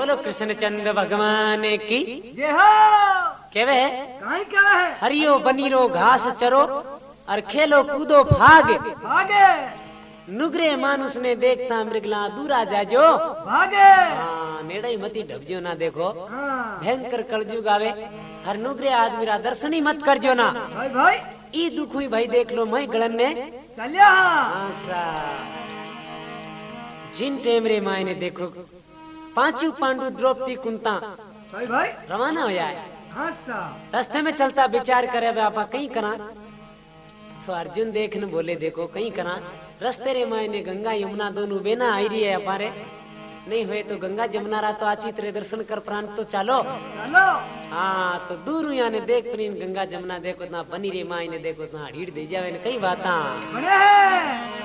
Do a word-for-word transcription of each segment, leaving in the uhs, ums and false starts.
बोलो कृष्ण चंद्र भगवान की जय हो। केवे कहीं क्या है? हरियो बनीरो घास चरो और खेलो कूदो भागे भागे नुगरे मानुस ने देखता मृगला दूरा जाजो भागे। हाँ नेड़े मती ढबजो ना देखो हाँ भयंकर कलजुग आवे हर नुगरे आदमी रा दर्शन ही मत करजो ना भाई भाई ई दुख हुई भाई देख लो मैं गलन ने चलिया। आशा जिन टेमरे माए ने देखो पांचू पांडु द्रौपदी कुंता भाई भाई रवाना होया है हाँ सा रास्ते में चलता विचार करे आपा कहीं करा तो अर्जुन देखने बोले देखो कहीं करा रस्ते रे मायने गंगा यमुना दोनों बेना आई रही है हमारे नहीं हुए तो गंगा जमुना रा तो आची तेरे दर्शन कर प्राण तो चालो चलो। हाँ तो दूर यहाँ ने देख प्रीन गंगा जमुना देखो ना बनी रे माई ने देखो ना हीड़ दे जावे ने कई बाता बड़े हैं।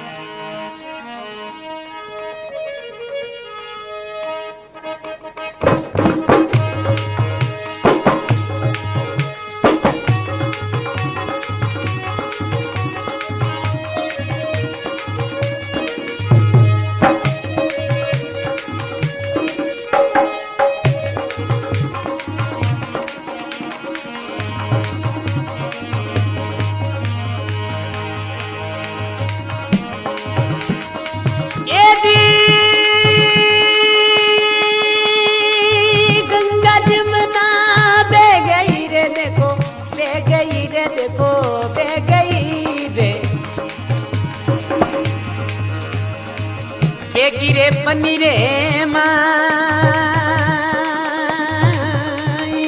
गिरे पन्नी रे माई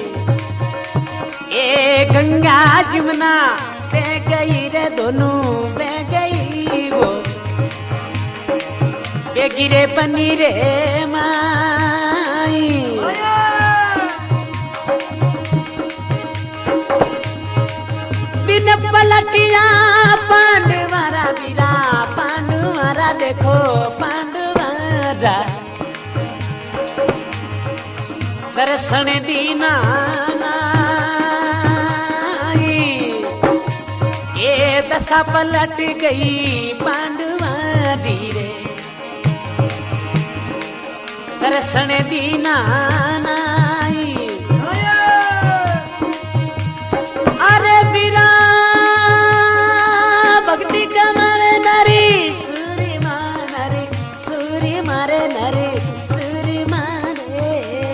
ए गंगा जमुना बह गई रे दोनों बह गई वो बे गिरे पन्नी रे माई बिन पलटिया पांडवारा बिरा पांडवारा देखो पांडवारा दर्शन दीना ये दशा पलट गई पांडवारी रे दर्शन दीना अरे बिरा भक्ति कमावे नरी सूरी मारे सूरी मारे नरी सूरी मारे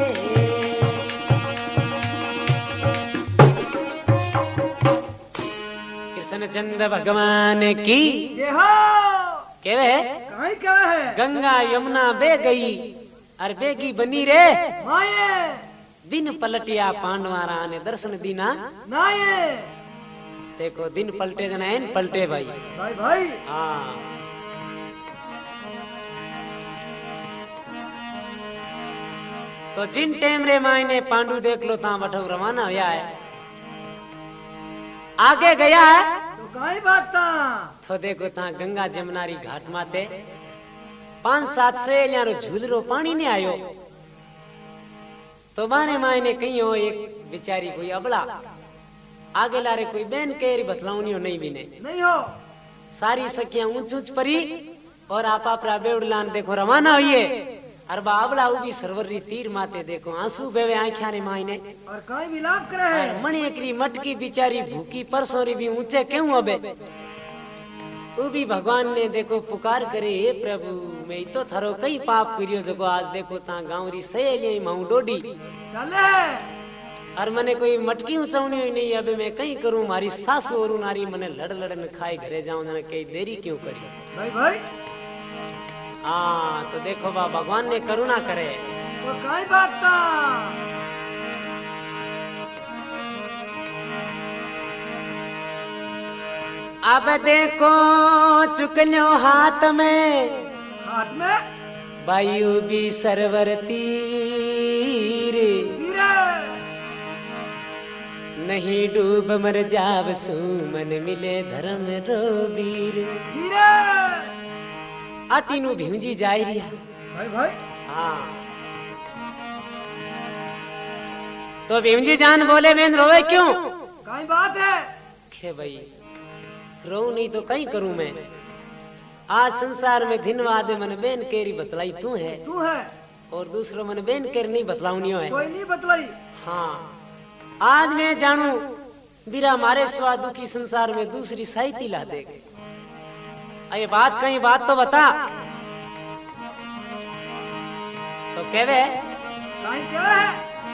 कृष्ण चंद्र भगवान की जय हो। केवे कहीं क्या है? गंगा यमुना बह गई और बेगी बनी रे माये दिन पलटिया पांडवारा ने दर्शन दीना नाये। देखो दिन पलटे जना है पलटे भाई भाई भाई हाँ तो जिन टेम रे मायने पांडु देख लो ता बठो रवाना होया है आगे गया है तो कहीं बात था। तो देखो ता गंगा जमुनारी घाट माते पांच सात से यारो झूलरो पानी ने आयो तो माने मायने कहीं हो एक बेचारी कोई अबला आगे लारे कोई बहन केरी बतलाउनियो नहीं भी नहीं नहीं हो सारी सखियां ऊंच ऊंच परी और आप आप बेउड़लान देखो रवाना हुई और बाबला उबी सरवरी तीर माते देखो आंसू बेवे आंखिया ने मायने और कहीं विलाप करे और है। मणि एकरी मटकी बिचारी भूखी परसोरी भी ऊंचे क्यों अबे उबी भगवान ने देखो पुकार करे हे प्रभु मैं तो थारो कई पाप करियो जगो आज देखो ता गांवरी सहेली माऊ डोडी चले और मने कोई मटकी उचावनी हुई नहीं अबे मैं कहीं करूं मारी सासू और नारी मने लड़ लड़ में खाई घरे जाऊं ना कई देरी क्यों करी भाई भाई हाँ तो देखो बा भगवान ने करुणा करे तो कहीं बात था। अब देखो चुकलो हाथ में हाथ में वायु भी सरवर तीर हीरे नहीं डूब मर जाव सुमन मिले धर्म रो वीर हीरे आटीनु भिंजी जाई रिया भाई भाई हाँ तो भीमजी जान बोले बेन रोवे क्यों कहीं बात है। खे भाई रो नहीं तो कहीं करूं मैं आज संसार में दिन वादे मन बेन केरी बतलाई तू है तू है और दूसरो मन बेन कर नहीं बतलाऊनियो है। कोई नहीं बतलाई। हाँ आज मैं जानू बिरा मारे स्वा दुखी संसार में दूसरी साहित्य ला देगे। अरे बात कहीं बात तो बता। तो कहवे कहीं क्या है?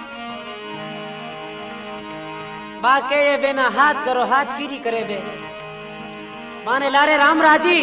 बाके ये बेना हाथ करो हाथ कीरी करे बे माने लारे राम राजी।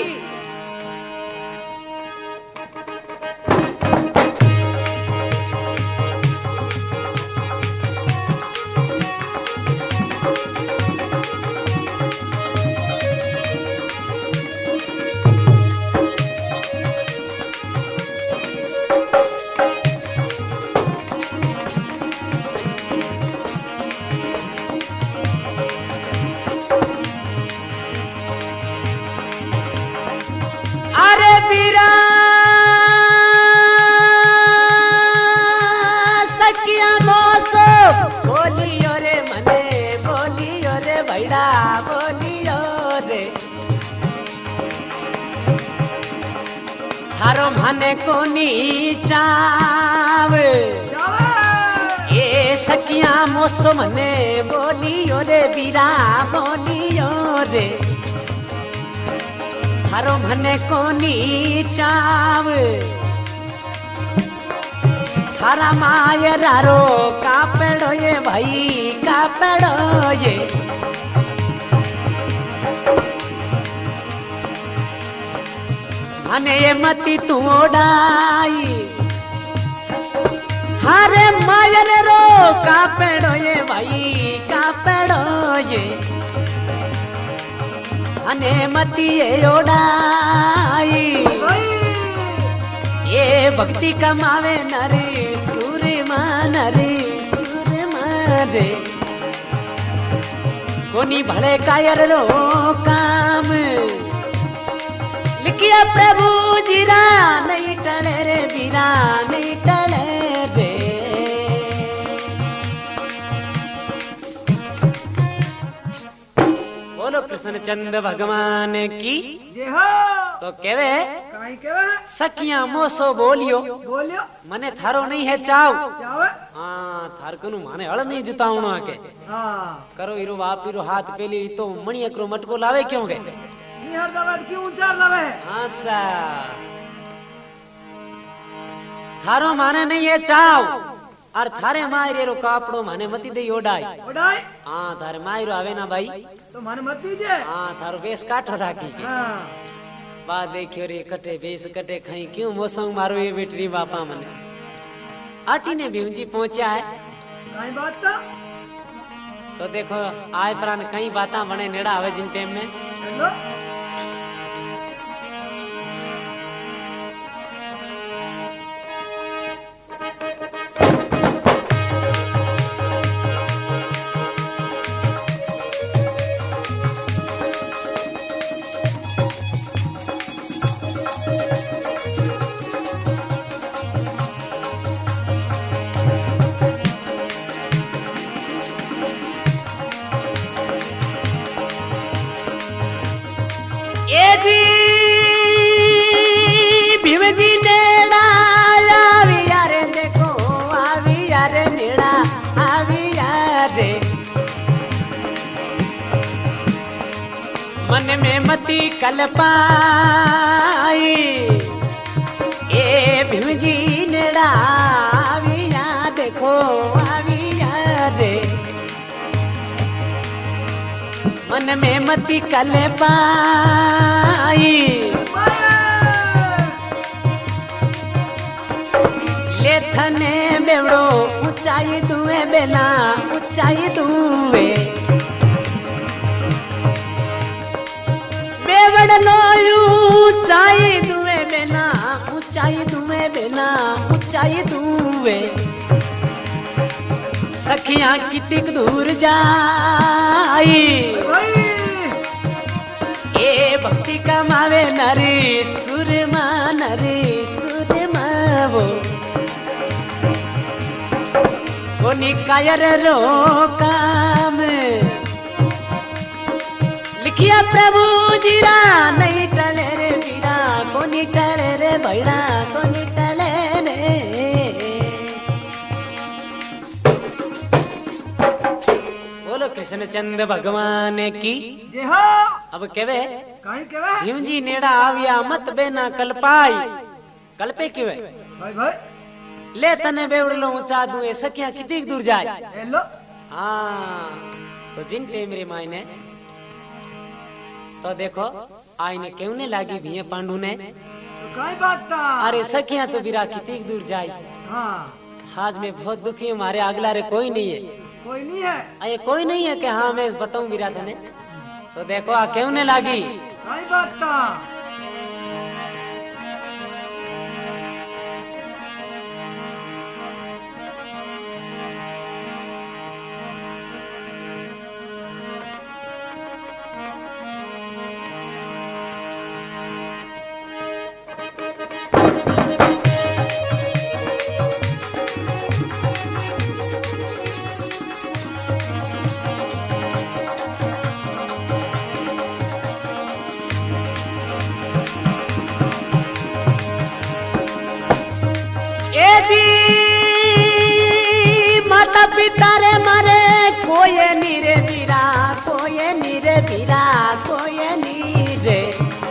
थारो माने कोनी चाव ये सकिया मोसो मने बोलियो रे बीरा बोलियो रे। थारो माने कोनी चाव थारा मायरारो कापेड़ो ये भाई कापेड़ो ये। अने ये मती तू ओडाई थारे मायर रो कापेड़ो ये भाई कापेड़ो ये। अने मती ये ओडाई ये भक्ति कमावे नरे सूर्य मान रे सूर्य मारे कोनी भले कायर रो काम लिखिया प्रभु जीरा नहीं टले रे बीरा नहीं टले रे। बोलो कृष्ण चंद्र भगवान की जय हो। तो कहवे कहीं कहवे सखिया मोसो बोलियो बोलियो मने थारो नहीं है चाव चाव हाँ थार कनु माने हल नहीं जुतावणो आके हाँ करो इरो बाप इरो हाथ पेली तो मणि एकरो मटको लावे क्यों गए हर दवात क्यों उचार लवे आसा थारो माने नहीं है चाव और थारे मायरे रो कापड़ो माने मती दे ओडाई ओडाई हां थारे मायरो आवे ना भाई तो माने मत दीजे हां थारो बेस काठो राखी के हां बा देखियो रे कटे बेस कटे खई क्यों मौसम मारो ये बेटरी बापा मने आटी ने भीमजी पहुंचा है काई बात था तो देखो आय प्राण कई बाता बने नेड़ा आवे जिन टाइम में हेलो मन में मती कल्पाई ए भीमजी नेड़ा आविया देखो आविया रे मन में मती कल्पाई ले थने बेवड़ो ऊंचाई दुए बेला ऊंचाई दुए ऊंचाई दुए बेना ऊंचाई दुए बेना ऊंचाई दुए सखियां कितक दूर जाई ए भक्ति कमावे नरी सुरमा नरी सुरमा वो कोनी कायर रो काम लिखिया प्रभु जीरा नहीं टले रे बीरा कोनी टले रे भैरा कोनी टले रे कृष्णचंद भगवान की जे हो अब केवे कहीं केवे भीम जी नेड़ा आविया मत बेना कल्पाई कल्पे क्यों है भाई भाई ले तने बेवड़लो ऊंचा दू ए सखिया कितनी दूर जाए हेलो हाँ तो जिन टेमरे मायने तो देखो आईने क्यों ने लागी भीए पांडू ने तो कहीं बात था अरे सखिया तो बिरा कितनी दूर जाई हाँ आज मैं बहुत दुखी हूँ मारे अगला रे कोई नहीं है कोई नहीं है अरे कोई नहीं है कि हाँ मैं बताऊं बिरा तने तो देखो आ क्यों ने लागी कहीं बात था माता पिता रे मारे कोई नीरे बीरा कोई नीरे बीरा कोई नीरे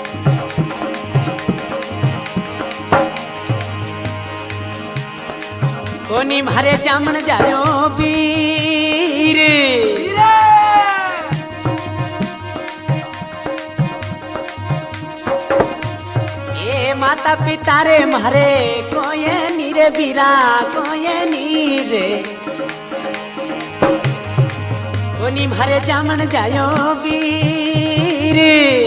कोनी मारे जामन जायो वीर ए माता पिता रे मारे कोई नीरे बीरा कोई नीरे कोनी मारे जामन जायो वीर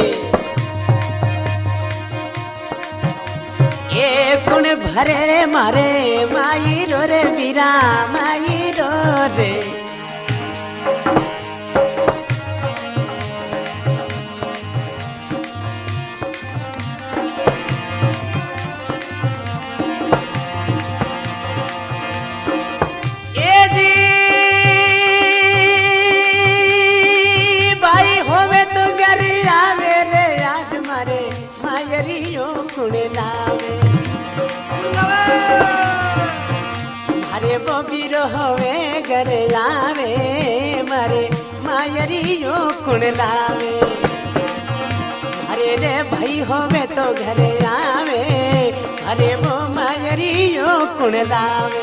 ए कुण भरे रे मारे माई रो रे बीरा माई रो रे होवे घर लावे मारे मायरियो कुण लावे अरे रे भाई होवे तो घर आवे अरे वो मायरियो कुण लावे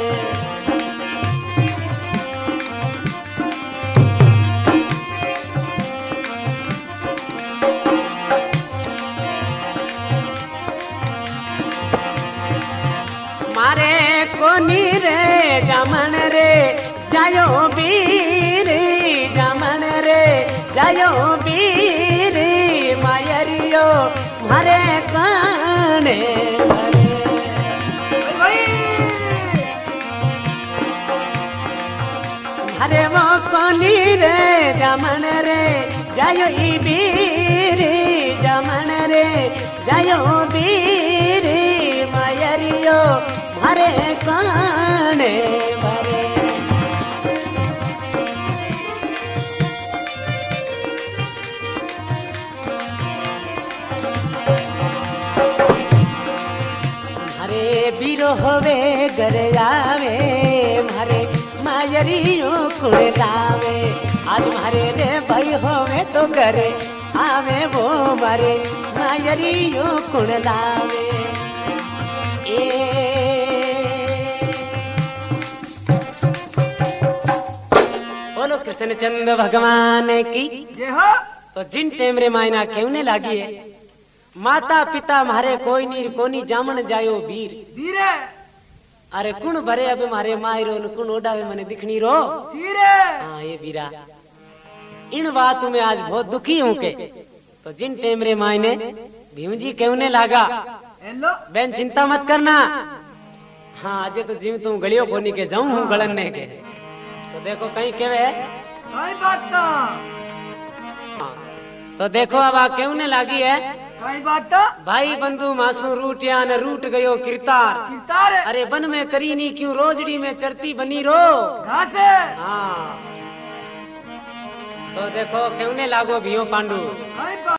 मारे कोनी रे जमन रे जायो वीर जमन रे जायो वीर मायरियो मारे काने अरे वो कोनी रे जमन रे जायो वीर जमन रे जायो वीर मायरियो मारे काने भरे हरे बीरो होवे घर आवे मारे मायरियो कुण लावे आज मारे रे भाई होवे तो घरे आवे वो मारे मायरियो कुण लावे ए बोलो कृष्णचंद भगवान की जे हो तो जिन टेमरे मायना क्यों लागी है माता पिता मारे कोई नीर कोनी जामन जायो वीर वीरे अरे कुण भरे अब मारे मायरो न कुण ओडावे मने दिखनी रो सीरे हाँ ये वीरा इन बात में आज बहुत दुखी हूँ के तो जिन टेमरे मायने भीम जी क्यों लागा हेलो बेन चिंता मत करना हाँ आज तो जीव तू गलियों कोनी के जाऊं हूँ गलने के तो देखो कहीं केवे कहीं बात था हाँ, तो देखो अब आ क्यों लागी है कहीं बात था भाई बंधु मासू रूटिया न रूट गयो किरतार किरतार अरे बन में करी नी क्यों रोजड़ी में चरती बनी रो घास हाँ तो देखो क्यों लागो भियो पांडू कहीं बात